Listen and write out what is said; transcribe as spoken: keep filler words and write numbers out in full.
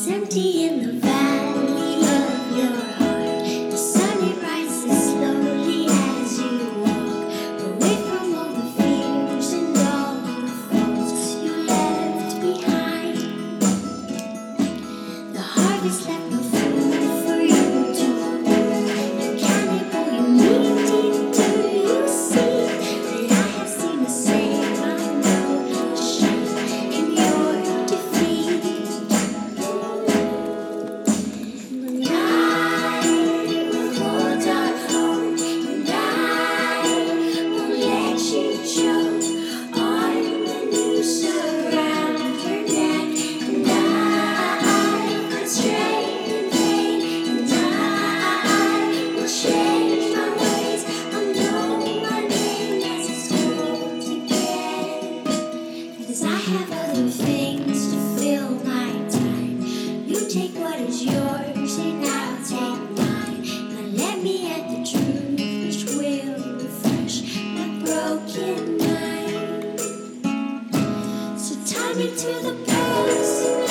empty in the valley of your heart. The sun it rises slowly as you walk away from all the fears and all the faults you left behind. The harvest left no food for you to eat. You can't pull your meat deep. Do you see that I have seen the same? I know the shame in your defeat. I have other things to fill my time. You take what is yours and I'll take mine. Now let me at the truth which will refresh my broken mind. So tie me to the post.